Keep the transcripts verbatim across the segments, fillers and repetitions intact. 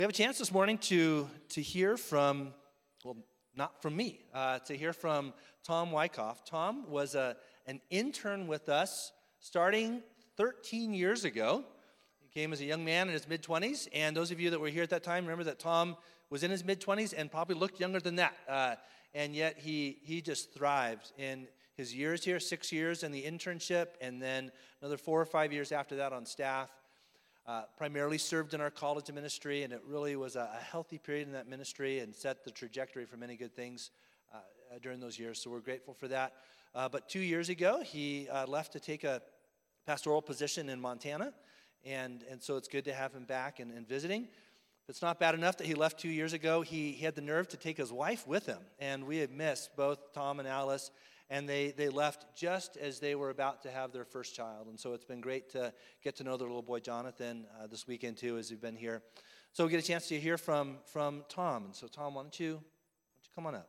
We have a chance this morning to to hear from, well, not from me, uh, to hear from Tom Wyckoff. Tom was a, an intern with us starting thirteen years ago. He came as a young man in his mid-twenties, and those of you that were here at that time, remember that Tom was in his mid-twenties and probably looked younger than that, uh, and yet he he just thrived in his years here, six years in the internship, and then another four or five years after that on staff. Uh, primarily served in our college ministry, and it really was a, a healthy period in that ministry and set the trajectory for many good things uh, uh, during those years, so we're grateful for that. Uh, but two years ago, he uh, left to take a pastoral position in Montana, and, and so it's good to have him back and, and visiting. But it's not bad enough that he left two years ago. He, he had the nerve to take his wife with him, and we have missed both Tom and Alice, and they, they left just as they were about to have their first child. And so it's been great to get to know their little boy, Jonathan, uh, this weekend, too, as we've been here. So we get a chance to hear from, from Tom. And so, Tom, why don't you, why don't you come on up?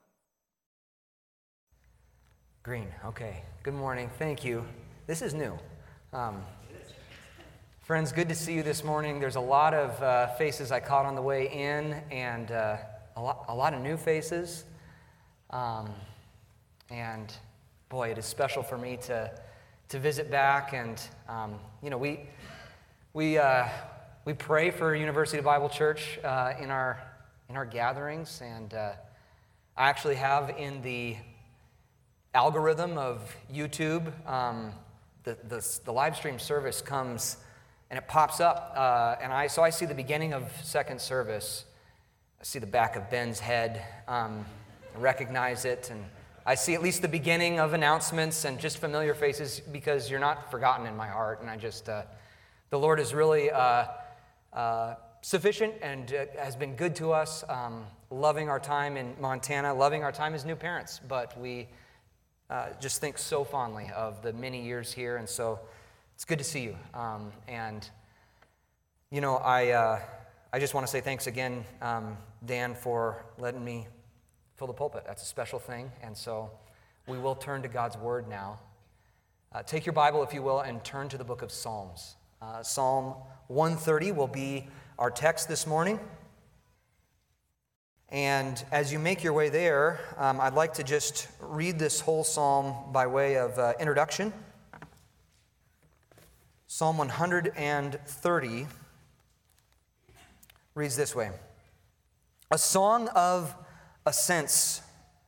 Green, okay. Good morning. Thank you. This is new. Um, friends, good to see you this morning. There's a lot of uh, faces I caught on the way in, and uh, a, lot, a lot of new faces. Um, and... Boy, it is special for me to to visit back, and um, you know we we uh, we pray for University Bible Church uh, in our in our gatherings, and uh, I actually have in the algorithm of YouTube um, the, the the live stream service comes and it pops up, uh, and I so I see the beginning of second service. I see the back of Ben's head, um, I recognize it, and I see at least the beginning of announcements and just familiar faces because you're not forgotten in my heart. And I just, uh, the Lord is really uh, uh, sufficient and uh, has been good to us, um, loving our time in Montana, loving our time as new parents. But we uh, just think so fondly of the many years here. And so it's good to see you. Um, and, you know, I, uh, I just want to say thanks again, um, Dan, for letting me fill the pulpit. That's a special thing, and so we will turn to God's Word now. Uh, take your Bible, if you will, and turn to the book of Psalms. Uh, Psalm one thirty will be our text this morning. And as you make your way there, um, I'd like to just read this whole psalm by way of uh, introduction. Psalm one thirty reads this way: a song of ascents.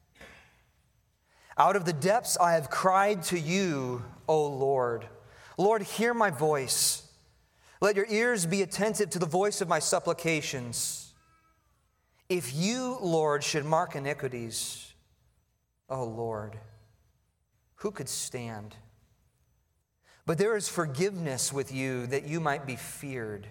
Out of the depths I have cried to you, O Lord. Lord, hear my voice. Let your ears be attentive to the voice of my supplications. If you, Lord, should mark iniquities, O Lord, who could stand? But there is forgiveness with you, that you might be feared.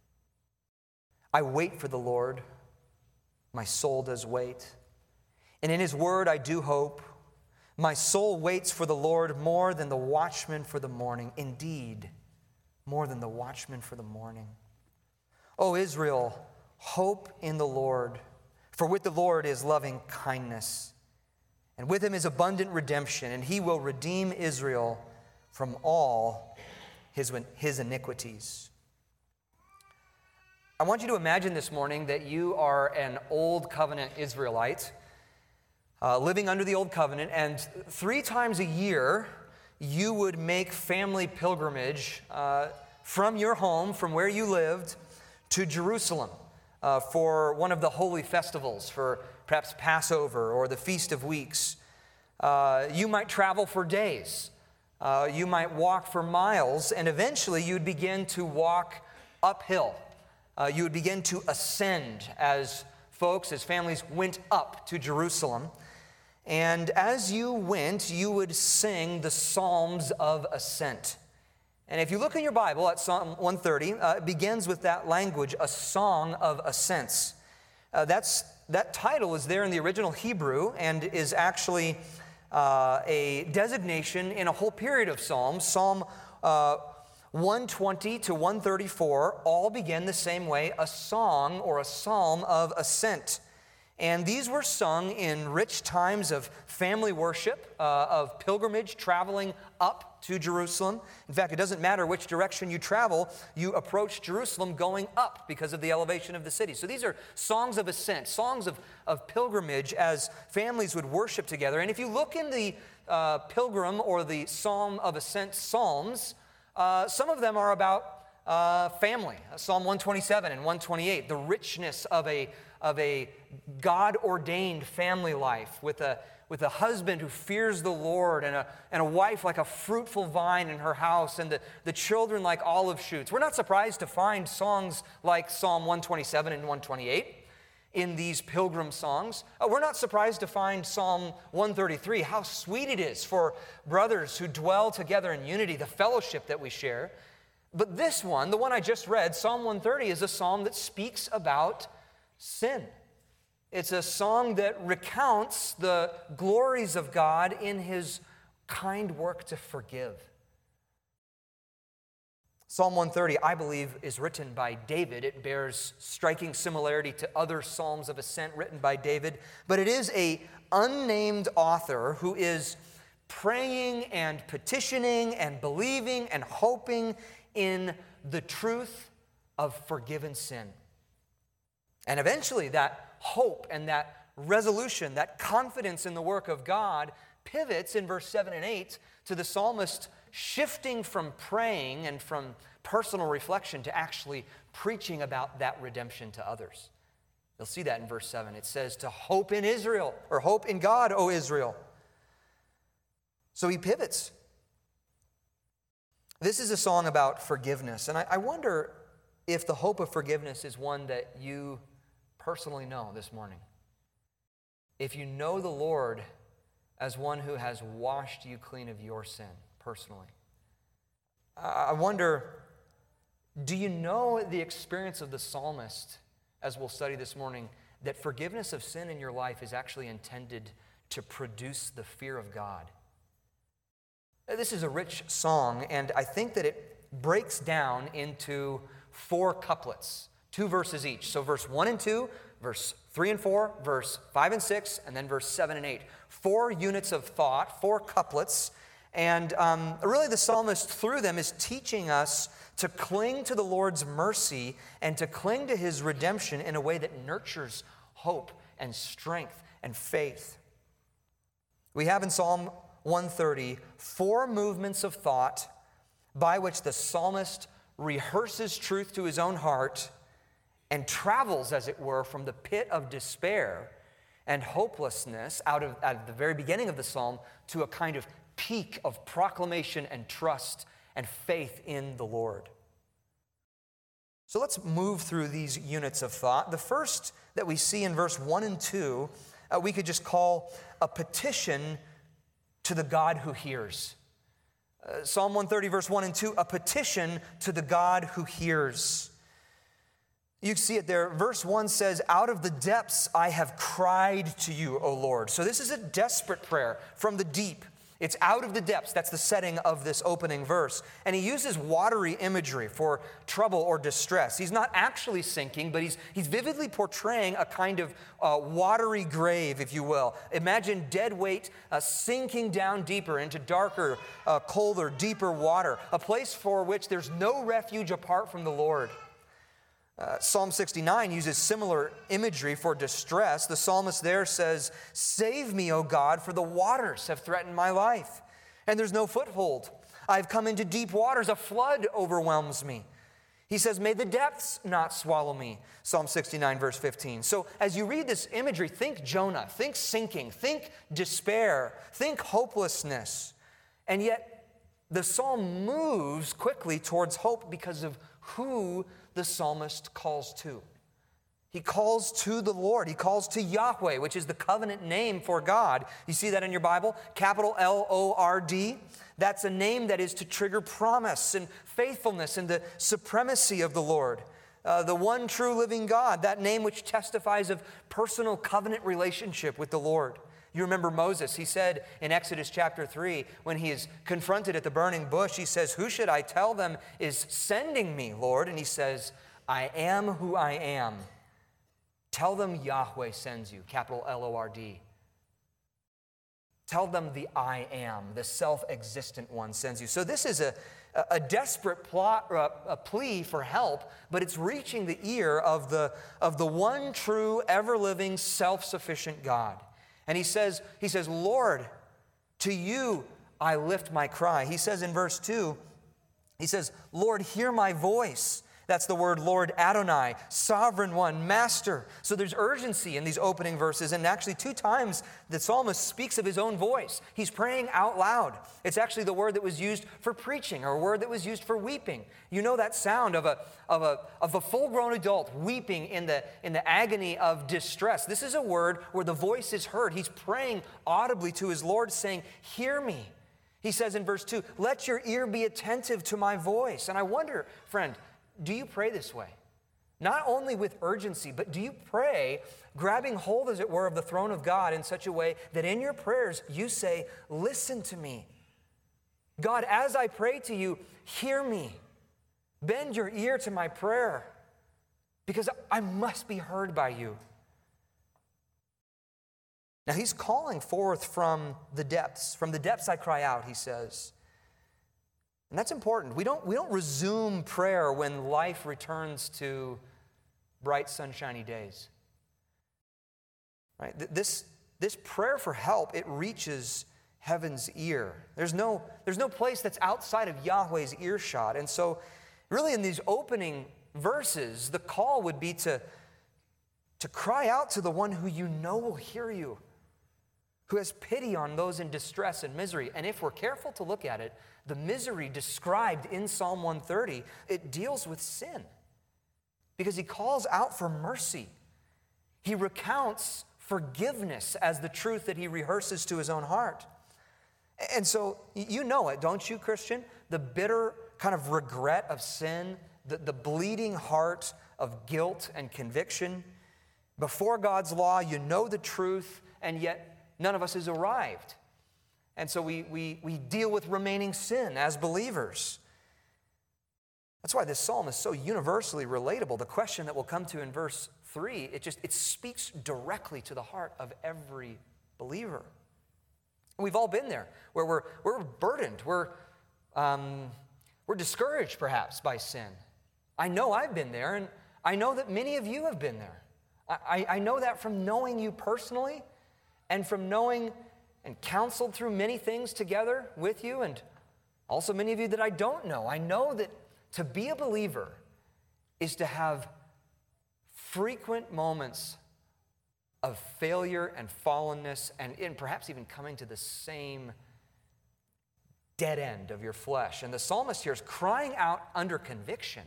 I wait for the Lord. My soul does wait, and in his word I do hope. My soul waits for the Lord more than the watchman for the morning. Indeed, more than the watchman for the morning. O Israel, hope in the Lord, for with the Lord is loving kindness, and with him is abundant redemption, and he will redeem Israel from all his, his iniquities. I want you to imagine this morning that you are an old covenant Israelite uh, living under the old covenant, and three times a year you would make family pilgrimage uh, from your home, from where you lived, to Jerusalem uh, for one of the holy festivals, for perhaps Passover or the Feast of Weeks. Uh, you might travel for days. Uh, you might walk for miles, and eventually you'd begin to walk uphill. Uh, you would begin to ascend as folks, as families went up to Jerusalem. And as you went, you would sing the Psalms of Ascent. And if you look in your Bible at Psalm one thirty, uh, it begins with that language, a song of ascents. Uh, that's, that title is there in the original Hebrew and is actually uh, a designation in a whole period of Psalms. Psalm uh, one twenty to one thirty-four all begin the same way, a song or a psalm of ascent. And these were sung in rich times of family worship, uh, of pilgrimage, traveling up to Jerusalem. In fact, it doesn't matter which direction you travel, you approach Jerusalem going up because of the elevation of the city. So these are songs of ascent, songs of, of pilgrimage as families would worship together. And if you look in the uh, pilgrim or the Psalm of Ascent Psalms, uh, some of them are about uh, family. Psalm one twenty-seven and one twenty-eight, the richness of a, of a God-ordained family life with a with a husband who fears the Lord and a, and a wife like a fruitful vine in her house and the, the children like olive shoots. We're not surprised to find songs like Psalm one twenty-seven and one twenty-eight in these pilgrim songs. Uh, we're not surprised to find Psalm one thirty-three, how sweet it is for brothers who dwell together in unity, the fellowship that we share. But this one, the one I just read, Psalm one thirty, is a psalm that speaks about sin. It's a song that recounts the glories of God in His kind work to forgive. Psalm one thirty, I believe, is written by David. It bears striking similarity to other psalms of ascent written by David, but it is an unnamed author who is praying and petitioning and believing and hoping in the truth of forgiven sin. And eventually that hope and that resolution, that confidence in the work of God pivots in verse seven and eight to the psalmist shifting from praying and from personal reflection to actually preaching about that redemption to others. You'll see that in verse seven. It says to hope in Israel, or hope in God, O Israel. So he pivots. This is a song about forgiveness, and I, I wonder if the hope of forgiveness is one that you personally know this morning. If you know the Lord as one who has washed you clean of your sin personally, I wonder, do you know the experience of the psalmist, as we'll study this morning, that forgiveness of sin in your life is actually intended to produce the fear of God? This is a rich song, and I think that it breaks down into four couplets. Two verses each. So verse one and two, verse three and four, verse five and six, and then verse seven and eight. Four units of thought, four couplets. And um, really the psalmist through them is teaching us to cling to the Lord's mercy and to cling to His redemption in a way that nurtures hope and strength and faith. We have in Psalm one thirty four movements of thought by which the psalmist rehearses truth to his own heart and travels, as it were, from the pit of despair and hopelessness out of, out of the very beginning of the psalm to a kind of peak of proclamation and trust and faith in the Lord. So let's move through these units of thought. The first that we see in verse one and two, uh, we could just call a petition to the God who hears. Uh, Psalm one thirty, verse one and two, a petition to the God who hears. You see it there. Verse one says, out of the depths I have cried to you, O Lord. So this is a desperate prayer from the deep. It's out of the depths. That's the setting of this opening verse. And he uses watery imagery for trouble or distress. He's not actually sinking, but he's, he's vividly portraying a kind of uh, watery grave, if you will. Imagine dead weight uh, sinking down deeper into darker, uh, colder, deeper water, a place for which there's no refuge apart from the Lord. Uh, Psalm sixty-nine uses similar imagery for distress. The psalmist there says, save me, O God, for the waters have threatened my life, and there's no foothold. I've come into deep waters, a flood overwhelms me. He says, may the depths not swallow me, Psalm sixty-nine, verse fifteen. So as you read this imagery, think Jonah, think sinking, think despair, think hopelessness. And yet the psalm moves quickly towards hope because of who the psalmist calls to. He calls to the Lord. He calls to Yahweh, which is the covenant name for God. You see that in your Bible? Capital L O R D. That's a name that is to trigger promise and faithfulness and the supremacy of the Lord. Uh, the one true living God, that name which testifies of personal covenant relationship with the Lord. You remember Moses, he said in Exodus chapter three, when he is confronted at the burning bush, he says, who should I tell them is sending me, Lord? And he says, I am who I am. Tell them Yahweh sends you, capital L O R D. Tell them the I am, the self-existent one sends you. So this is a, a desperate plot, uh, a plea for help, but it's reaching the ear of the, of the one true, ever-living, self-sufficient God. And he says, he says, Lord, to you I lift my cry. He says in verse two, he says, Lord, hear my voice. That's the word Lord Adonai, sovereign one, master. So there's urgency in these opening verses. And actually two times the psalmist speaks of his own voice. He's praying out loud. It's actually the word that was used for preaching or a word that was used for weeping. You know that sound of a, of a, of a full-grown adult weeping in the, in the agony of distress. This is a word where the voice is heard. He's praying audibly to his Lord saying, hear me. He says in verse two, let your ear be attentive to my voice. And I wonder, friend, do you pray this way? Not only with urgency, but do you pray grabbing hold, as it were, of the throne of God in such a way that in your prayers you say, listen to me. God, as I pray to you, hear me. Bend your ear to my prayer because I must be heard by you. Now he's calling forth from the depths. From the depths I cry out, he says. And that's important. We don't, we don't resume prayer when life returns to bright, sunshiny days. Right? This, this prayer for help, it reaches heaven's ear. There's no, there's no place that's outside of Yahweh's earshot. And so, really in these opening verses, the call would be to, to cry out to the one who you know will hear you, who has pity on those in distress and misery. And if we're careful to look at it, the misery described in Psalm one thirty, it deals with sin because he calls out for mercy. He recounts forgiveness as the truth that he rehearses to his own heart. And so you know it, don't you, Christian? The bitter kind of regret of sin, the, the bleeding heart of guilt and conviction. Before God's law, you know the truth, and yet none of us has arrived. And so we, we, we deal with remaining sin as believers. That's why this psalm is so universally relatable. The question that we'll come to in verse three, it just it speaks directly to the heart of every believer. We've all been there, where we're, we're burdened, we're, um, we're discouraged perhaps by sin. I know I've been there, and I know that many of you have been there. I, I know that from knowing you personally, and from knowing and counseled through many things together with you, and also many of you that I don't know. I know that to be a believer is to have frequent moments of failure and fallenness, and, and perhaps even coming to the same dead end of your flesh. And the psalmist here is crying out under conviction,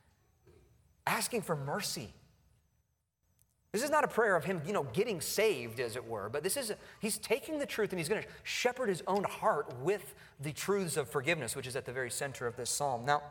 asking for mercy. This is not a prayer of him, you know, getting saved, as it were, but this is, a, he's taking the truth and he's going to shepherd his own heart with the truths of forgiveness, which is at the very center of this psalm. Now,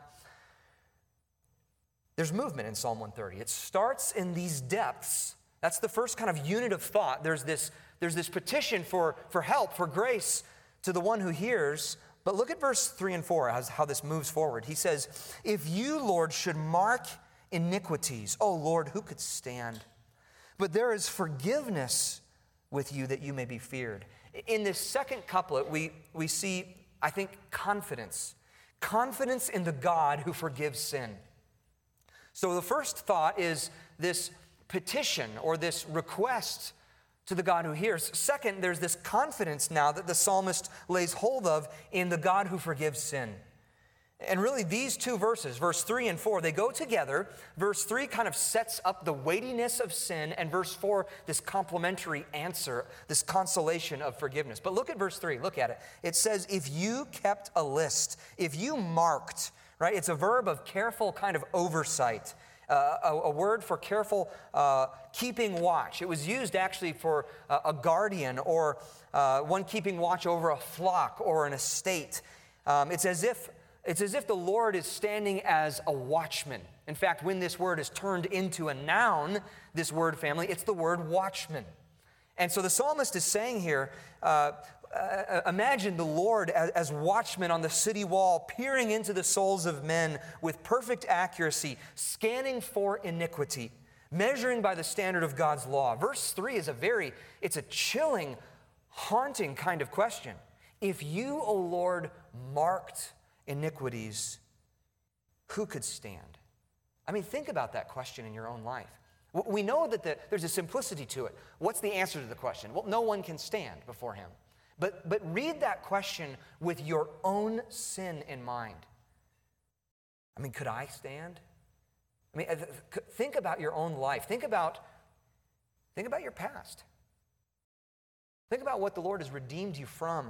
there's movement in Psalm one thirty. It starts in these depths. That's the first kind of unit of thought. There's this, there's this petition for, for help, for grace to the one who hears. But look at verse three and four, as how this moves forward. He says, if you, Lord, should mark iniquities, oh Lord, who could stand? But there is forgiveness with you that you may be feared. In this second couplet, we, we see, I think, confidence. Confidence in the God who forgives sin. So the first thought is this petition or this request to the God who hears. Second, there's this confidence now that the psalmist lays hold of in the God who forgives sin. And really these two verses, verse three and four, they go together. Verse three kind of sets up the weightiness of sin, and verse four, this complementary answer, this consolation of forgiveness. But look at verse three, look at it. It says, if you kept a list, if you marked, right? It's a verb of careful kind of oversight, uh, a, a word for careful uh, keeping watch. It was used actually for uh, a guardian or uh, one keeping watch over a flock or an estate. Um, it's as if It's as if the Lord is standing as a watchman. In fact, when this word is turned into a noun, this word family, it's the word watchman. And so the psalmist is saying here, uh, uh, imagine the Lord as, as watchman on the city wall, peering into the souls of men with perfect accuracy, scanning for iniquity, measuring by the standard of God's law. Verse three is a very, it's a chilling, haunting kind of question. If you, O Lord, marked iniquities, who could stand? I mean, think about that question in your own life. We know that the, there's a simplicity to it. What's the answer to the question? Well, no one can stand before him. But, but read that question with your own sin in mind. I mean, could I stand? I mean, think about your own life. Think about, think about your past. Think about what the Lord has redeemed you from.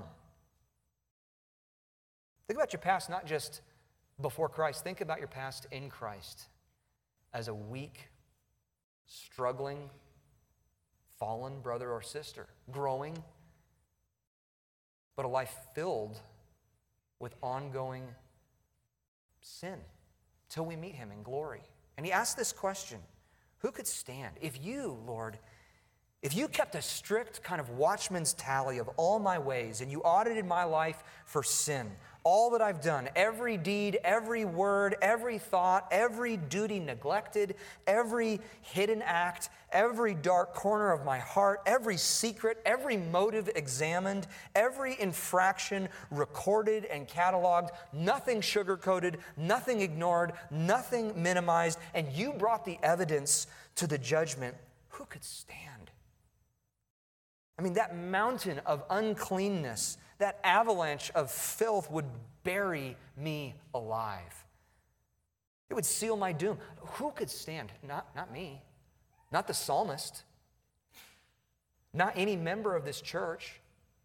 Think about your past, not just before Christ. Think about your past in Christ as a weak, struggling, fallen brother or sister, growing, but a life filled with ongoing sin till we meet him in glory. And he asked this question, who could stand? If you, Lord, if you kept a strict kind of watchman's tally of all my ways and you audited my life for sin, all that I've done, every deed, every word, every thought, every duty neglected, every hidden act, every dark corner of my heart, every secret, every motive examined, every infraction recorded and cataloged, nothing sugar-coated, nothing ignored, nothing minimized, and you brought the evidence to the judgment, who could stand? I mean, that mountain of uncleanness, that avalanche of filth would bury me alive. It would seal my doom. Who could stand? Not, not me. Not the psalmist. Not any member of this church.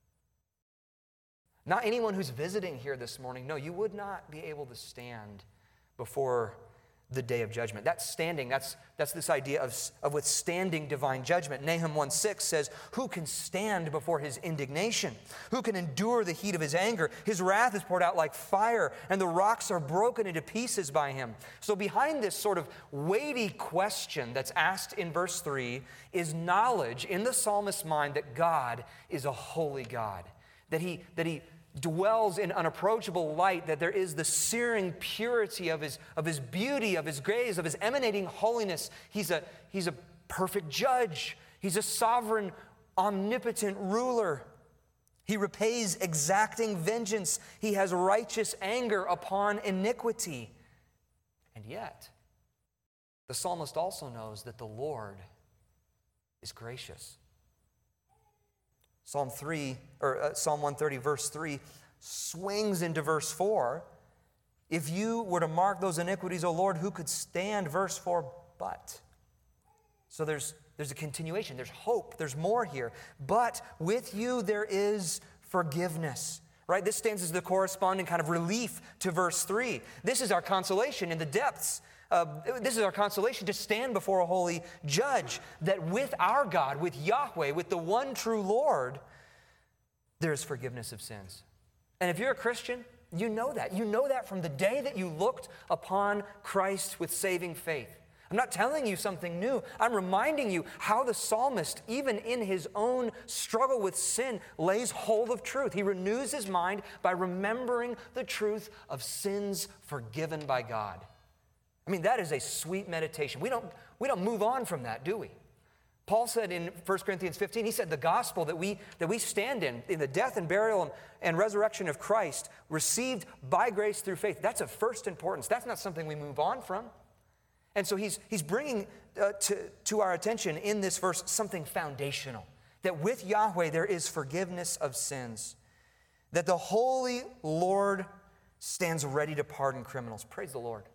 Not anyone who's visiting here this morning. No, you would not be able to stand before the day of judgment. That's standing. That's, that's this idea of, of withstanding divine judgment. Nahum one six says, who can stand before his indignation? Who can endure the heat of his anger? His wrath is poured out like fire, and the rocks are broken into pieces by him. So behind this sort of weighty question that's asked in verse three is knowledge in the psalmist's mind that God is a holy God, that he, that he dwells in unapproachable light, that there is the searing purity of his, of his beauty, of his grace, of his emanating holiness. He's a, he's a perfect judge. He's a sovereign, omnipotent ruler. He repays exacting vengeance. He has righteous anger upon iniquity. And yet, the psalmist also knows that the Lord is gracious. Psalm three, or uh, Psalm one thirty, verse three, swings into verse four. If you were to mark those iniquities, O Lord, who could stand? Verse four, but. So there's, there's a continuation. There's hope. There's more here. But with you there is forgiveness. Right? This stands as the corresponding kind of relief to verse three. This is our consolation in the depths. Uh, this is our consolation to stand before a holy judge, that with our God, with Yahweh, with the one true Lord, there is forgiveness of sins. And if you're a Christian, you know that. You know that from the day that you looked upon Christ with saving faith. I'm not telling you something new. I'm reminding you how the psalmist, even in his own struggle with sin, lays hold of truth. He renews his mind by remembering the truth of sins forgiven by God. I mean, that is a sweet meditation. We don't, we don't move on from that, do we? Paul said in First Corinthians fifteen, he said the gospel that we, that we stand in, in the death and burial and, and resurrection of Christ, received by grace through faith, that's of first importance. That's not something we move on from. And so he's, he's bringing uh, to, to our attention in this verse something foundational, that with Yahweh there is forgiveness of sins, that the holy Lord stands ready to pardon criminals. Praise the Lord.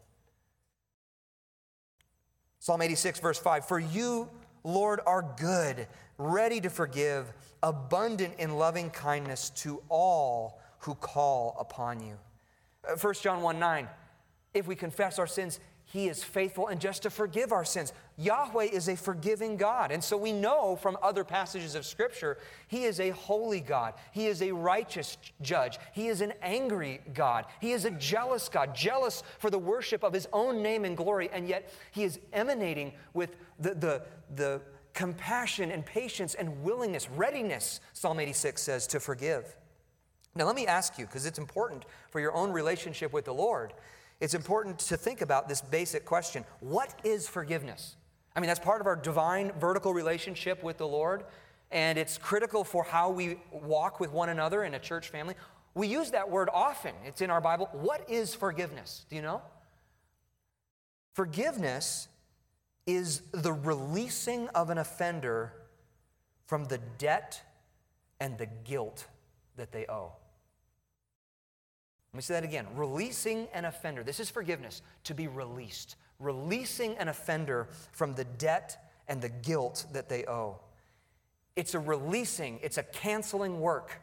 Psalm eighty-six, verse five, for you, Lord, are good, ready to forgive, abundant in loving kindness to all who call upon you. First John one nine, if we confess our sins, he is faithful and just to forgive our sins. Yahweh is a forgiving God. And so we know from other passages of Scripture, he is a holy God. He is a righteous judge. He is an angry God. He is a jealous God, jealous for the worship of his own name and glory. And yet he is emanating with the, the, the compassion and patience and willingness, readiness, Psalm eighty-six says, to forgive. Now let me ask you, because it's important for your own relationship with the Lord, it's important to think about this basic question. What is forgiveness? I mean, that's part of our divine vertical relationship with the Lord. and it's critical for how we walk with one another in a church family. We use that word often. It's in our Bible. What is forgiveness? Do you know? Forgiveness is the releasing of an offender from the debt and the guilt that they owe. Let me say that again. Releasing an offender. This is forgiveness, to be released. Releasing an offender from the debt and the guilt that they owe. It's a releasing, it's a canceling work.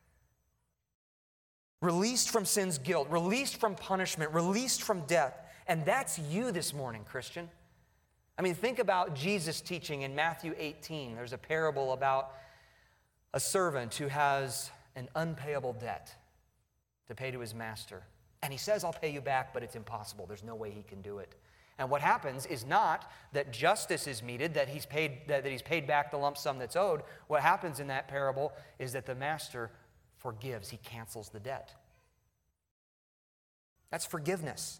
Released from sin's guilt, released from punishment, released from death. And that's you this morning, Christian. I mean, think about Jesus' teaching in Matthew eighteen. There's a parable about a servant who has an unpayable debt to pay to his master. And he says, I'll pay you back, but it's impossible. There's no way he can do it. And what happens is not that justice is meted, that he's paid, that, that he's paid back the lump sum that's owed. What happens in that parable is that the master forgives. He cancels the debt. That's forgiveness.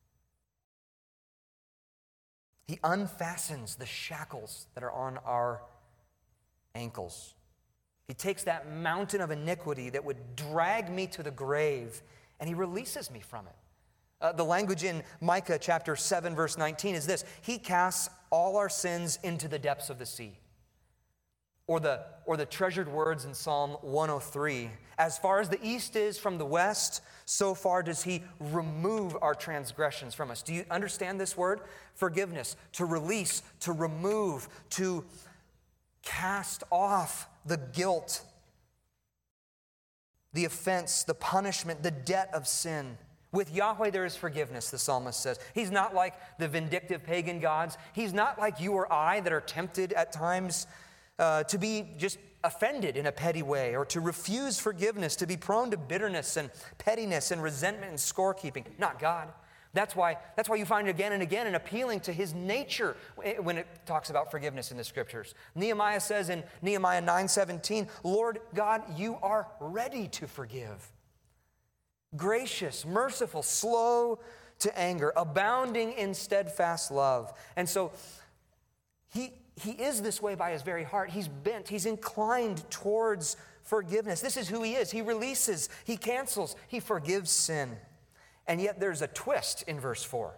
He unfastens the shackles that are on our ankles. He takes that mountain of iniquity that would drag me to the grave, and he releases me from it. Uh, the language in Micah chapter seven, verse nineteen is this: He casts all our sins into the depths of the sea. Or the, or the treasured words in Psalm one oh three, as far as the east is from the west, so far does he remove our transgressions from us. Do you understand this word? Forgiveness, to release, to remove, to cast off the guilt, the offense, the punishment, the debt of sin. With Yahweh there is forgiveness, the psalmist says. He's not like the vindictive pagan gods. He's not like you or I that are tempted at times uh, to be just offended in a petty way, or to refuse forgiveness, to be prone to bitterness and pettiness and resentment and scorekeeping. Not God. That's why, that's why you find again and again an appealing to his nature when it talks about forgiveness in the scriptures. Nehemiah says in Nehemiah nine seventeen, Lord God, you are ready to forgive. Gracious, merciful, slow to anger, abounding in steadfast love. And so he, he is this way by his very heart. He's bent, he's inclined towards forgiveness. This is who he is. He releases, he cancels, he forgives sin. And yet there's a twist in verse four.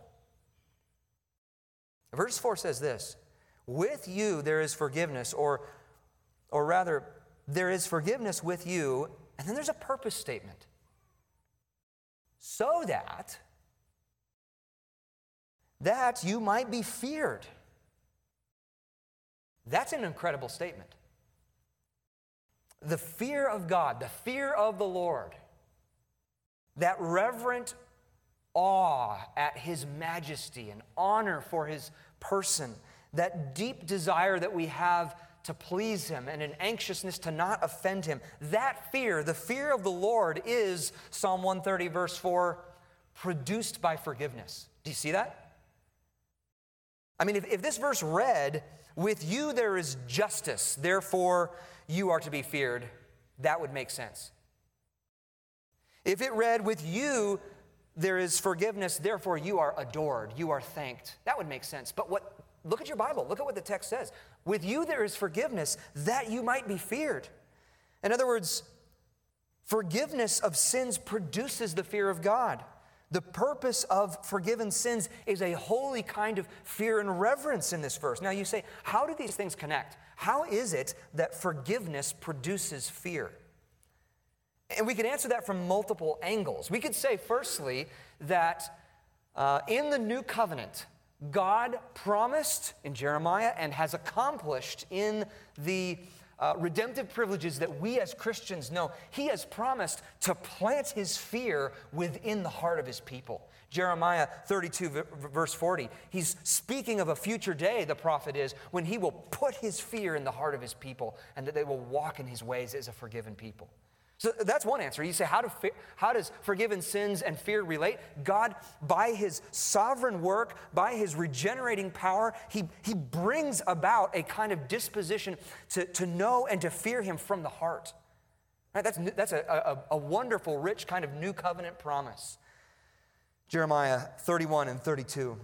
Verse four says this: with you there is forgiveness, or, or rather, there is forgiveness with you, and then there's a purpose statement. So that, that you might be feared. That's an incredible statement. The fear of God, the fear of the Lord, that reverent awe at his majesty and honor for his person, that deep desire that we have to please him and an anxiousness to not offend him. That fear, the fear of the Lord, is, Psalm one thirty verse four, produced by forgiveness. Do you see that? I mean, if, if this verse read, with you there is justice, therefore you are to be feared, that would make sense. If it read, with you there is forgiveness, therefore you are adored, you are thanked, that would make sense. But what? Look at your Bible. Look at what the text says. With you there is forgiveness, that you might be feared. In other words, forgiveness of sins produces the fear of God. The purpose of forgiven sins is a holy kind of fear and reverence in this verse. Now you say, how do these things connect? How is it that forgiveness produces fear? And we could answer that from multiple angles. We could say, firstly, that uh, in the new covenant, God promised in Jeremiah and has accomplished in the uh, redemptive privileges that we as Christians know. He has promised to plant his fear within the heart of his people. Jeremiah thirty-two, verse forty, he's speaking of a future day, the prophet is, when he will put his fear in the heart of his people and that they will walk in his ways as a forgiven people. So that's one answer. You say, how, do, how does forgiven sins and fear relate? God, by his sovereign work, by his regenerating power, he, he brings about a kind of disposition to, to know and to fear him from the heart. Right? That's, that's a, a, a wonderful, rich kind of new covenant promise. Jeremiah thirty-one and thirty-two.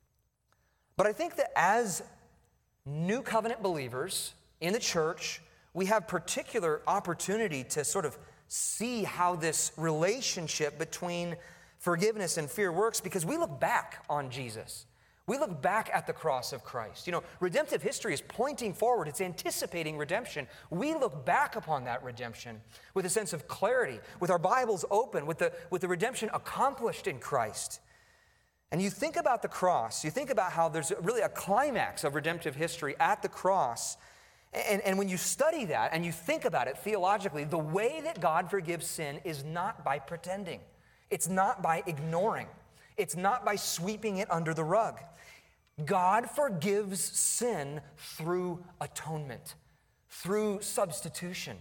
But I think that as new covenant believers in the church, we have particular opportunity to sort of see how this relationship between forgiveness and fear works because we look back on Jesus. We look back at the cross of Christ. You know, redemptive history is pointing forward. It's anticipating redemption. We look back upon that redemption with a sense of clarity, with our Bibles open, with the, with the redemption accomplished in Christ. And you think about the cross, you think about how there's really a climax of redemptive history at the cross. And, and when you study that and you think about it theologically, the way that God forgives sin is not by pretending. It's not by ignoring. It's not by sweeping it under the rug. God forgives sin through atonement, through substitution.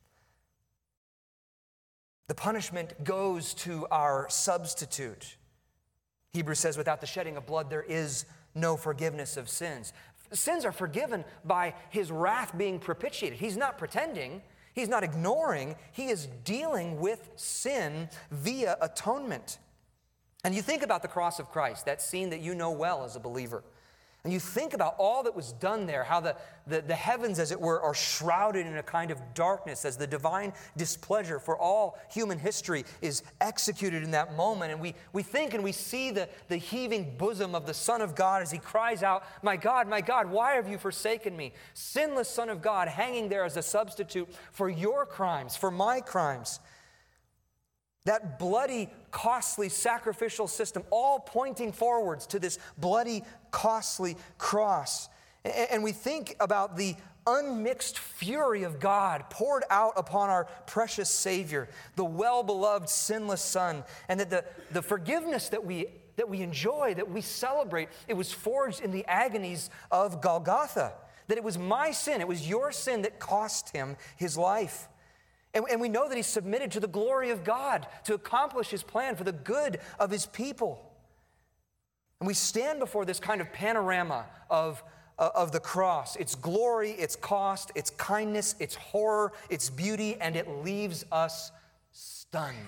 The punishment goes to our substitute. Hebrews says, without the shedding of blood, there is no forgiveness of sins. Sins are forgiven by his wrath being propitiated. He's not pretending. He's not ignoring. He is dealing with sin via atonement. And you think about the cross of Christ, that scene that you know well as a believer. And you think about all that was done there, how the, the, the heavens, as it were, are shrouded in a kind of darkness as the divine displeasure for all human history is executed in that moment. And we, we think and we see the, the heaving bosom of the Son of God as he cries out, "My God, my God, why have you forsaken me?" Sinless Son of God hanging there as a substitute for your crimes, for my crimes. That bloody, costly, sacrificial system, all pointing forwards to this bloody, costly cross. And we think about the unmixed fury of God poured out upon our precious Savior, the well-beloved, sinless Son, and that the, the forgiveness that we, that we enjoy, that we celebrate, it was forged in the agonies of Golgotha, that it was my sin, it was your sin that cost him his life. And, and we know that he submitted to the glory of God to accomplish his plan for the good of his people. And we stand before this kind of panorama of, uh, of the cross, its glory, its cost, its kindness, its horror, its beauty, and it leaves us stunned.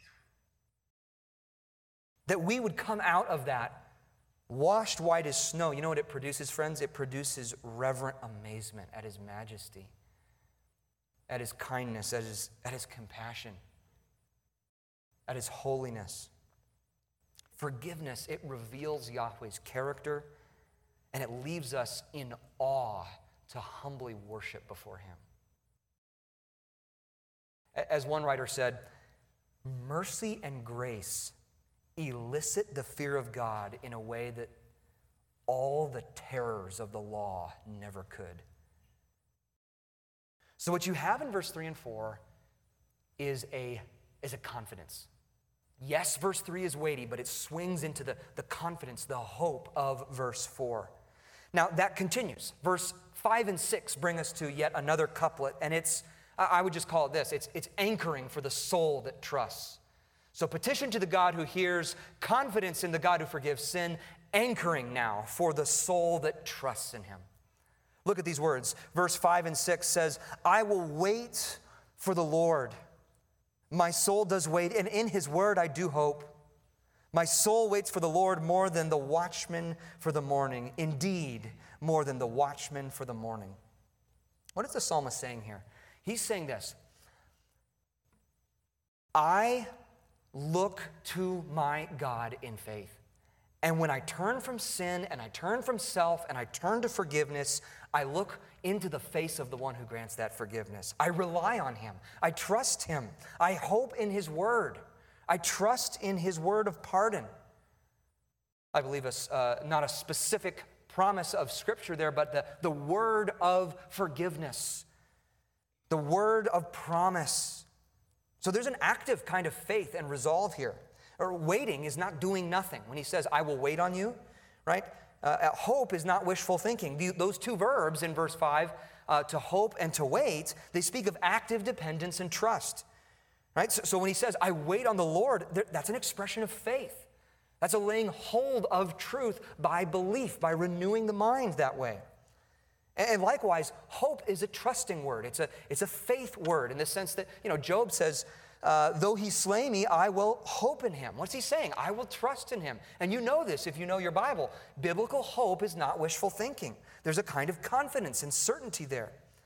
That we would come out of that washed white as snow. You know what it produces, friends? It produces reverent amazement at his majesty, at his kindness, at his, at his compassion, at his holiness. Forgiveness, it reveals Yahweh's character, and it leaves us in awe to humbly worship before him. As one writer said, mercy and grace elicit the fear of God in a way that all the terrors of the law never could. So what you have in verse three and four is a, is a confidence. Yes, verse three is weighty, but it swings into the, the confidence, the hope of verse four. Now, that continues. Verse five and six bring us to yet another couplet, and it's, I would just call it this, it's, it's anchoring for the soul that trusts. So petition to the God who hears, confidence in the God who forgives sin, anchoring now for the soul that trusts in him. Look at these words. Verse five and six says, I will wait for the Lord. My soul does wait, and in his word I do hope. My soul waits for the Lord more than the watchman for the morning. Indeed, more than the watchman for the morning. What is the psalmist saying here? He's saying this. I look to my God in faith. And when I turn from sin and I turn from self and I turn to forgiveness, I look into the face of the one who grants that forgiveness. I rely on him. I trust him. I hope in his word. I trust in his word of pardon. I believe it's uh, not a specific promise of Scripture there, but the, the word of forgiveness, the word of promise. So there's an active kind of faith and resolve here. Or waiting is not doing nothing. When he says, I will wait on you, right? Uh, hope is not wishful thinking. The, those two verbs in verse five, uh, to hope and to wait, they speak of active dependence and trust, right? So, so when he says, I wait on the Lord, that's an expression of faith. That's a laying hold of truth by belief, by renewing the mind that way. And, and likewise, hope is a trusting word. It's a, it's a faith word in the sense that, you know, Job says, Uh, though he slay me, I will hope in him. What's he saying? I will trust in him. And you know this if you know your Bible. Biblical hope is not wishful thinking. There's a kind of confidence and certainty there.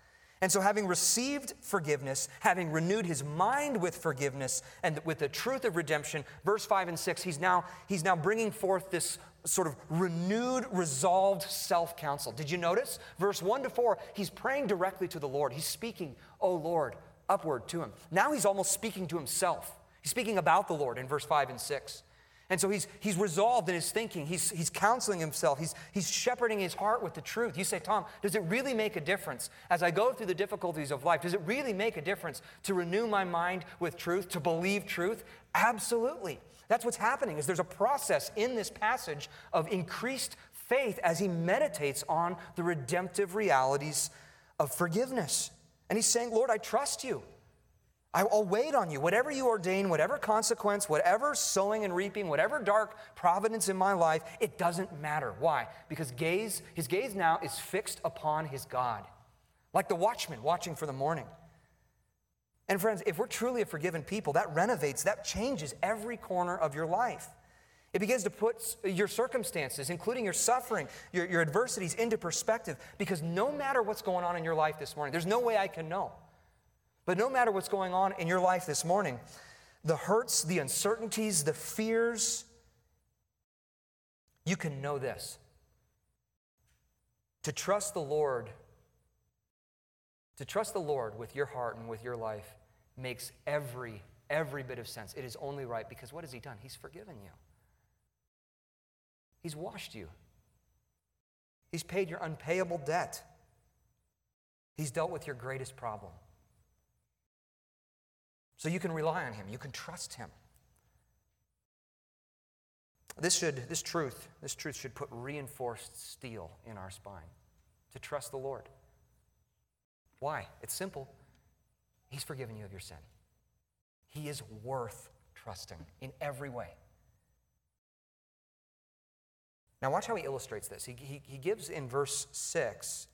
And so having received forgiveness, having renewed his mind with forgiveness and with the truth of redemption, verse five and six, he's now, he's now bringing forth this sort of renewed, resolved self-counsel. Did you notice? Verse one to four, he's praying directly to the Lord. He's speaking, "Oh Lord," upward to him. Now he's almost speaking to himself. He's speaking about the Lord in verse five and six. And so he's, he's resolved in his thinking. He's, he's counseling himself. He's, he's shepherding his heart with the truth. You say, "Tom, does it really make a difference as I go through the difficulties of life? Does it really make a difference to renew my mind with truth, to believe truth?" Absolutely. That's what's happening, is there's a process in this passage of increased faith as he meditates on the redemptive realities of forgiveness. And he's saying, "Lord, I trust you. I'll wait on you. Whatever you ordain, whatever consequence, whatever sowing and reaping, whatever dark providence in my life, it doesn't matter." Why? Because gaze, his gaze now is fixed upon his God, like the watchman watching for the morning. And friends, if we're truly a forgiven people, that renovates, that changes every corner of your life. It begins to put your circumstances, including your suffering, your, your adversities, into perspective. Because no matter what's going on in your life this morning, there's no way I can know. But no matter what's going on in your life this morning, the hurts, the uncertainties, the fears, you can know this. To trust the Lord, to trust the Lord with your heart and with your life makes every, every bit of sense. It is only right, because what has he done? He's forgiven you. He's washed you. He's paid your unpayable debt. He's dealt with your greatest problem. So you can rely on him. You can trust him. This should, this truth, this truth should put reinforced steel in our spine to trust the Lord. Why? It's simple. He's forgiven you of your sin. He is worth trusting in every way. Now watch how he illustrates this. He, he, he gives in verse six,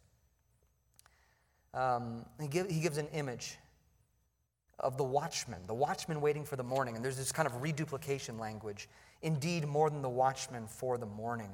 um, he, give, he gives an image of the watchman, the watchman waiting for the morning. And there's this kind of reduplication language. "Indeed, more than the watchman for the morning."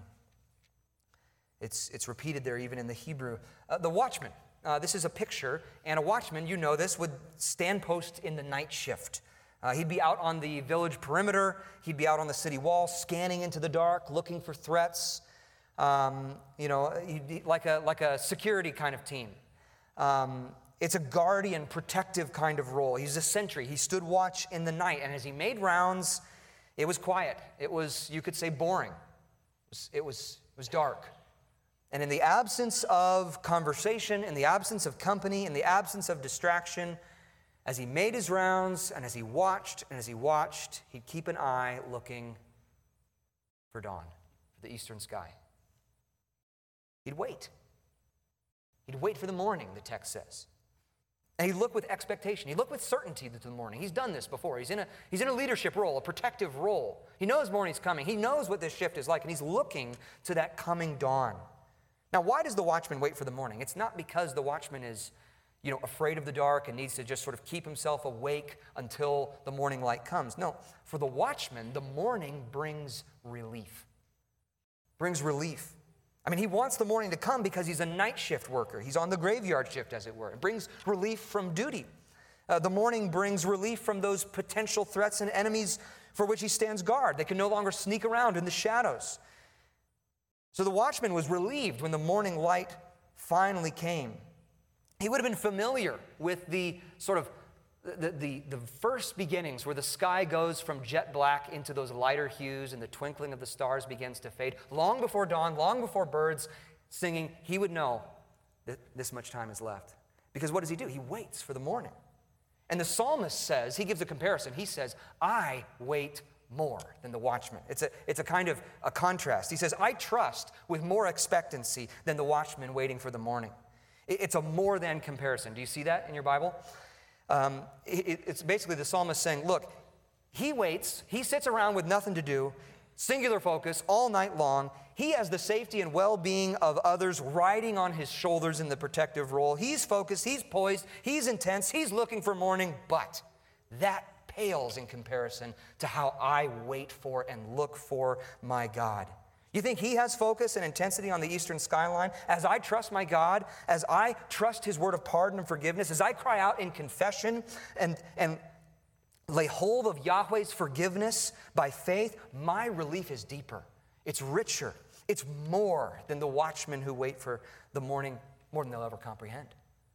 It's, it's repeated there even in the Hebrew. Uh, the watchman, uh, this is a picture, and a watchman, you know this, would stand post in the night shift. Uh, he'd be out on the village perimeter. He'd be out on the city wall, scanning into the dark, looking for threats. Um, you know, he'd be like a, like a security kind of team. Um, It's a guardian, protective kind of role. He's a sentry. He stood watch in the night, and as he made rounds, it was quiet. It was, you could say, boring. It was, it was, it was dark. And in the absence of conversation, in the absence of company, in the absence of distraction, as he made his rounds, and as he watched, and as he watched, he'd keep an eye looking for dawn, for the eastern sky. He'd wait. He'd wait for the morning, the text says. And he'd look with expectation. He'd look with certainty to the morning. He's done this before. He's in a, he's in a leadership role, a protective role. He knows morning's coming. He knows what this shift is like, and he's looking to that coming dawn. Now, why does the watchman wait for the morning? It's not because the watchman is, you know, afraid of the dark and needs to just sort of keep himself awake until the morning light comes. No, for the watchman, the morning brings relief. Brings relief. I mean, he wants the morning to come because he's a night shift worker. He's on the graveyard shift, as it were. It brings relief from duty. Uh, the morning brings relief from those potential threats and enemies for which he stands guard. They can no longer sneak around in the shadows. So the watchman was relieved when the morning light finally came. He would have been familiar with the sort of The, the, the first beginnings where the sky goes from jet black into those lighter hues and the twinkling of the stars begins to fade. Long before dawn, long before birds singing, he would know that this much time is left. Because what does he do? He waits for the morning. And the psalmist says, he gives a comparison. He says, "I wait more than the watchman." It's a, it's a kind of a contrast. He says, "I trust with more expectancy than the watchman waiting for the morning." It, it's a more than comparison. Do you see that in your Bible? Um, it, it's basically the psalmist saying, look, he waits, he sits around with nothing to do, singular focus all night long. He has the safety and well-being of others riding on his shoulders in the protective role. He's focused, he's poised, he's intense, he's looking for morning, but that pales in comparison to how I wait for and look for my God. You think he has focus and intensity on the eastern skyline? As I trust my God, as I trust his word of pardon and forgiveness, as I cry out in confession and, and lay hold of Yahweh's forgiveness by faith, my relief is deeper. It's richer. It's more than the watchmen who wait for the morning, more than they'll ever comprehend.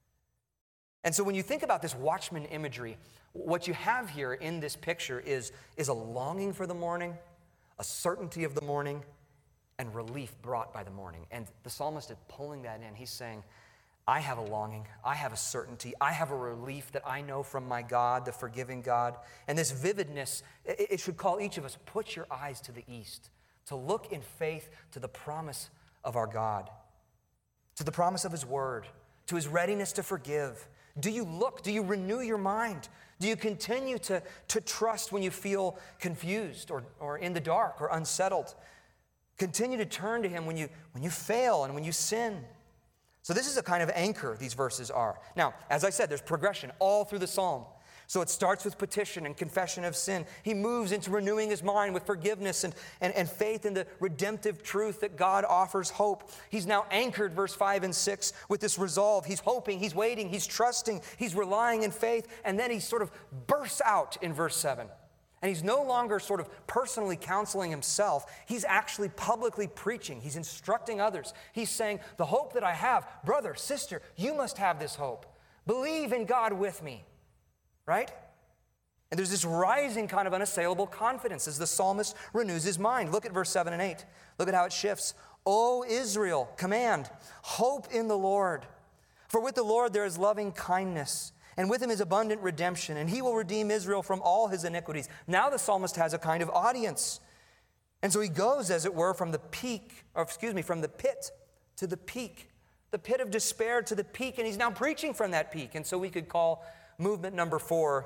And so when you think about this watchman imagery, what you have here in this picture is, is a longing for the morning, a certainty of the morning, and relief brought by the morning. And the psalmist is pulling that in. He's saying, I have a longing, I have a certainty, I have a relief that I know from my God, the forgiving God. And this vividness, it, it should call each of us, put your eyes to the east, to look in faith to the promise of our God, to the promise of his word, to his readiness to forgive. Do you look? Do you renew your mind? Do you continue to, to trust when you feel confused or, or in the dark or unsettled? Continue to turn to him when you, when you fail and when you sin. So this is a kind of anchor these verses are. Now, as I said, there's progression all through the psalm. So it starts with petition and confession of sin. He moves into renewing his mind with forgiveness and, and, and faith in the redemptive truth that God offers hope. He's now anchored, verse five and six, with this resolve. He's hoping, he's waiting, he's trusting, he's relying in faith, and then he sort of bursts out in verse seven. And he's no longer sort of personally counseling himself. He's actually publicly preaching. He's instructing others. He's saying, the hope that I have, brother, sister, you must have this hope. Believe in God with me, right? And there's this rising kind of unassailable confidence as the psalmist renews his mind. Look at verse seven and eight. Look at how it shifts. O Israel, command, hope in the Lord. For with the Lord there is loving kindness, and with him is abundant redemption, and he will redeem Israel from all his iniquities. Now the psalmist has a kind of audience. And so he goes, as it were, from the peak, or excuse me, from the pit to the peak, the pit of despair to the peak, and he's now preaching from that peak. And so we could call movement number four,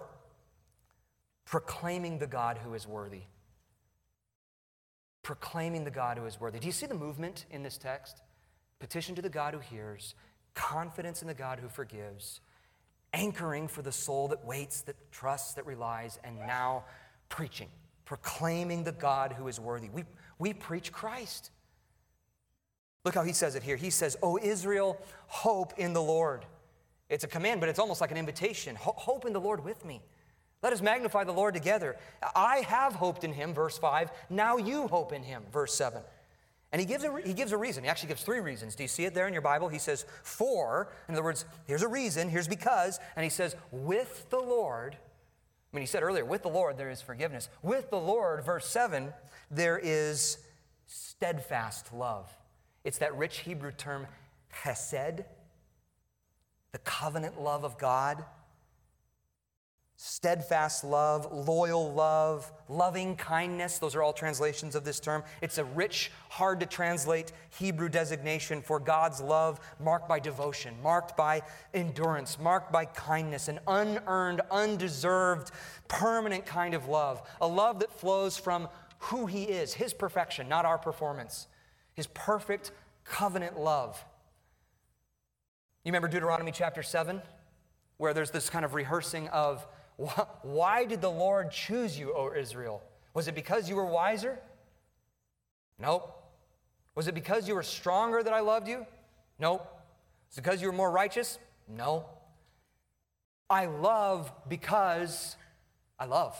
proclaiming the God who is worthy. Proclaiming the God who is worthy. Do you see the movement in this text? Petition to the God who hears, confidence in the God who forgives, anchoring for the soul that waits, that trusts, that relies, and now preaching, proclaiming the God who is worthy. We, we preach Christ. Look how he says it here. He says, O Israel, hope in the Lord. It's a command, but it's almost like an invitation. Hope in the Lord with me. Let us magnify the Lord together. I have hoped in him, verse five. Now you hope in him, verse seven. And he gives, a, he gives a reason. He actually gives three reasons. Do you see it there in your Bible? He says, for. In other words, here's a reason. Here's because. And he says, with the Lord. I mean, he said earlier, with the Lord there is forgiveness. With the Lord, verse seven, there is steadfast love. It's that rich Hebrew term, chesed, the covenant love of God. Steadfast love, loyal love, loving kindness. Those are all translations of this term. It's a rich, hard to translate Hebrew designation for God's love marked by devotion, marked by endurance, marked by kindness, an unearned, undeserved, permanent kind of love. A love that flows from who he is, his perfection, not our performance. His perfect covenant love. You remember Deuteronomy chapter seven, where there's this kind of rehearsing of, why did the Lord choose you, O Israel? Was it because you were wiser? Nope. Was it because you were stronger that I loved you? Nope. Was it because you were more righteous? No. I love because I love.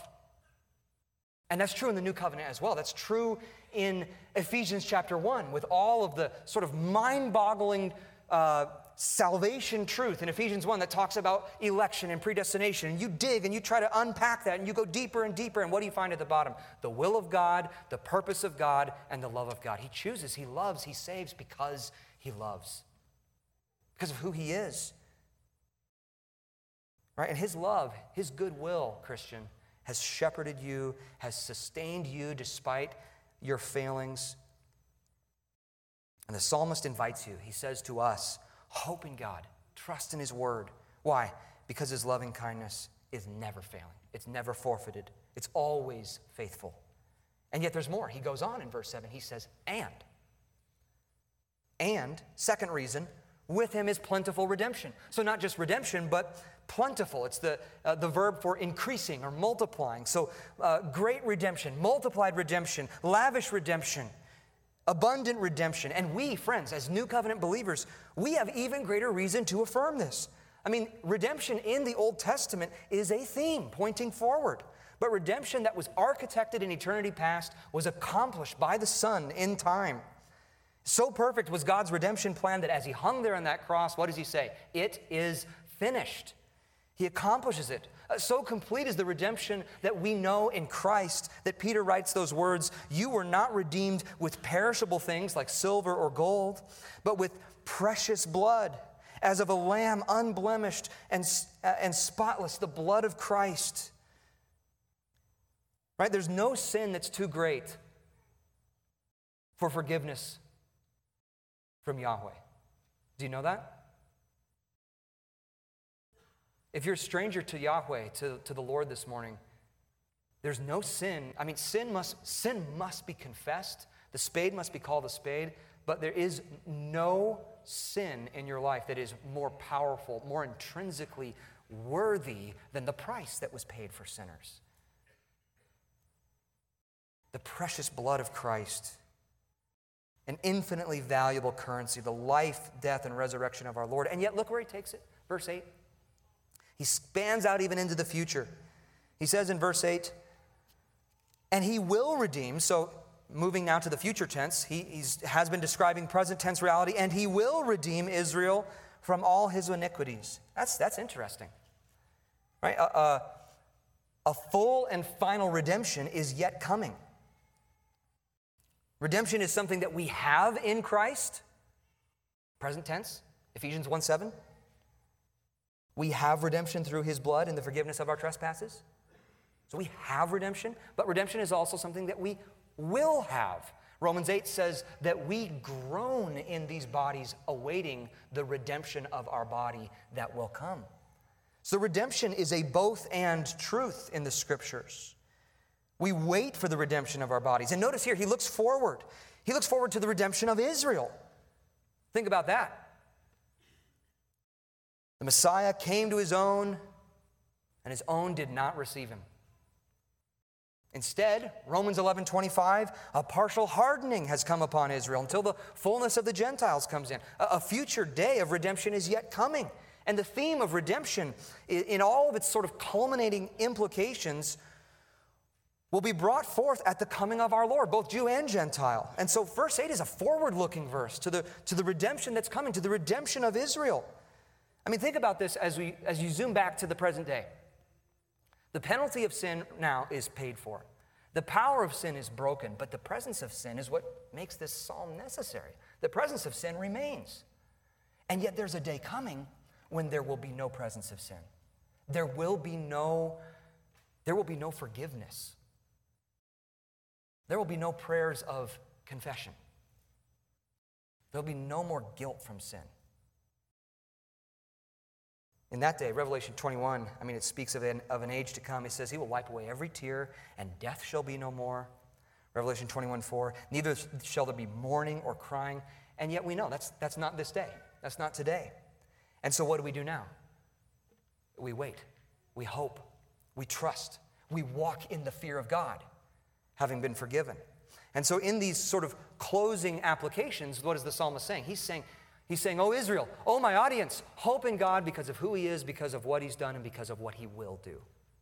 And that's true in the New Covenant as well. That's true in Ephesians chapter one with all of the sort of mind-boggling uh, salvation truth in Ephesians one that talks about election and predestination. And you dig and you try to unpack that and you go deeper and deeper. And what do you find at the bottom? The will of God, the purpose of God, and the love of God. He chooses, he loves, he saves because he loves. Because of who he is. Right? And his love, his goodwill, Christian, has shepherded you, has sustained you despite your failings. And the psalmist invites you. He says to us, hope in God. Trust in his word. Why? Because his loving kindness is never failing. It's never forfeited. It's always faithful. And yet there's more. He goes on in verse seven. He says, and. And, second reason, with him is plentiful redemption. So not just redemption, but plentiful. It's the, uh, the verb for increasing or multiplying. So uh, great redemption, multiplied redemption, lavish redemption. abundant redemption. And we, friends, as New Covenant believers, we have even greater reason to affirm this. I mean, redemption in the Old Testament is a theme pointing forward. But redemption that was architected in eternity past was accomplished by the Son in time. So perfect was God's redemption plan that as he hung there on that cross, what does he say? It is finished. He accomplishes it. Uh, so complete is the redemption that we know in Christ that Peter writes those words, "You were not redeemed with perishable things like silver or gold, but with precious blood, as of a lamb unblemished and, uh, and spotless, the blood of Christ." Right? There's no sin that's too great for forgiveness from Yahweh. Do you know that? If you're a stranger to Yahweh, to, to the Lord this morning, there's no sin. I mean, sin must, sin must be confessed. The spade must be called a spade. But there is no sin in your life that is more powerful, more intrinsically worthy than the price that was paid for sinners. The precious blood of Christ, an infinitely valuable currency, the life, death, and resurrection of our Lord. And yet, look where he takes it. Verse eight. He spans out even into the future. He says in verse eight, and he will redeem. So moving now to the future tense, he he's, has been describing present tense reality, and he will redeem Israel from all his iniquities. That's, that's interesting. Right? A, a, a full and final redemption is yet coming. Redemption is something that we have in Christ. Present tense, Ephesians one seven. We have redemption through his blood and the forgiveness of our trespasses. So we have redemption, but redemption is also something that we will have. Romans eight says that we groan in these bodies awaiting the redemption of our body that will come. So redemption is a both and truth in the Scriptures. We wait for the redemption of our bodies. And notice here, he looks forward. He looks forward to the redemption of Israel. Think about that. The Messiah came to his own, and his own did not receive him. Instead, Romans eleven twenty-five, a partial hardening has come upon Israel until the fullness of the Gentiles comes in. A future day of redemption is yet coming. And the theme of redemption, in all of its sort of culminating implications, will be brought forth at the coming of our Lord, both Jew and Gentile. And so verse eight is a forward-looking verse to the, to the redemption that's coming, to the redemption of Israel. I mean, think about this as we as you zoom back to the present day. The penalty of sin now is paid for. The power of sin is broken, but the presence of sin is what makes this psalm necessary. The presence of sin remains. And yet there's a day coming when there will be no presence of sin. There will be no, there will be no forgiveness. There will be no prayers of confession. There'll be no more guilt from sin. In that day, Revelation twenty-one, I mean, it speaks of an, of an age to come. It says, he will wipe away every tear, and death shall be no more. Revelation twenty-one four, neither shall there be mourning or crying. And yet we know that's, that's not this day. That's not today. And so what do we do now? We wait. We hope. We trust. We walk in the fear of God, having been forgiven. And so in these sort of closing applications, what is the psalmist saying? He's saying, He's saying, oh, Israel, oh, my audience, hope in God because of who he is, because of what he's done, and because of what he will do.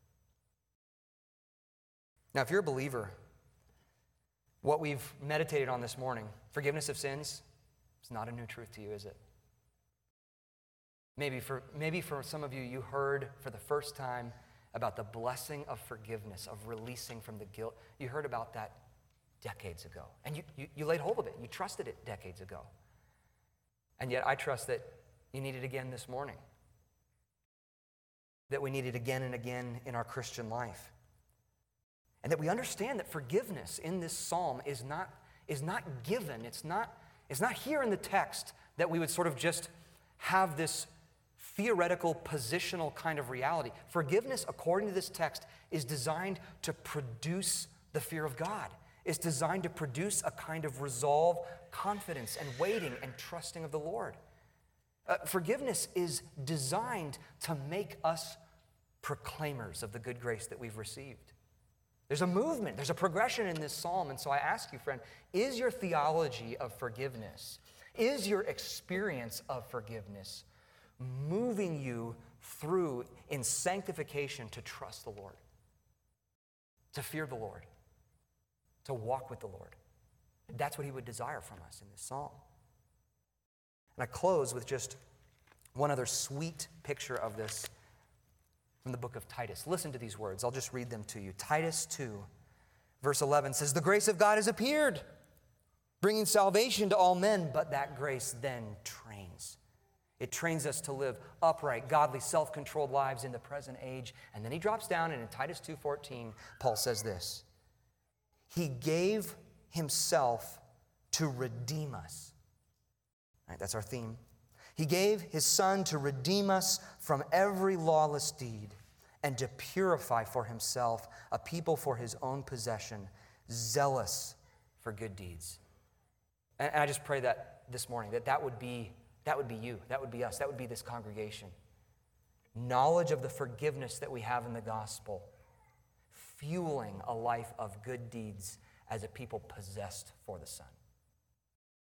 Now, if you're a believer, what we've meditated on this morning, forgiveness of sins, it's not a new truth to you, is it? Maybe for, maybe for some of you, you heard for the first time about the blessing of forgiveness, of releasing from the guilt. You heard about that decades ago, and you, you, you laid hold of it. You trusted it decades ago. And yet I trust that you need it again this morning. That we need it again and again in our Christian life. And that we understand that forgiveness in this psalm is not, is not given. It's not, it's not here in the text that we would sort of just have this theoretical, positional kind of reality. Forgiveness, according to this text, is designed to produce the fear of God. It's designed to produce a kind of resolve, confidence, and waiting and trusting of the Lord. Uh, forgiveness is designed to make us proclaimers of the good grace that we've received. There's a movement, there's a progression in this psalm. And so I ask you, friend, is your theology of forgiveness, is your experience of forgiveness moving you through in sanctification to trust the Lord, to fear the Lord, to walk with the Lord? That's what he would desire from us in this psalm. And I close with just one other sweet picture of this from the book of Titus. Listen to these words. I'll just read them to you. Titus two, verse eleven says, "The grace of God has appeared, bringing salvation to all men, but that grace then trains." It trains us to live upright, godly, self-controlled lives in the present age. And then he drops down, and in Titus two fourteen, Paul says this, "He gave himself to redeem us." All right, that's our theme. He gave his Son to redeem us from every lawless deed and to purify for himself a people for his own possession, zealous for good deeds. And I just pray that this morning, that that would be, that would be you, that would be us, that would be this congregation. Knowledge of the forgiveness that we have in the gospel, fueling a life of good deeds as a people possessed for the Son.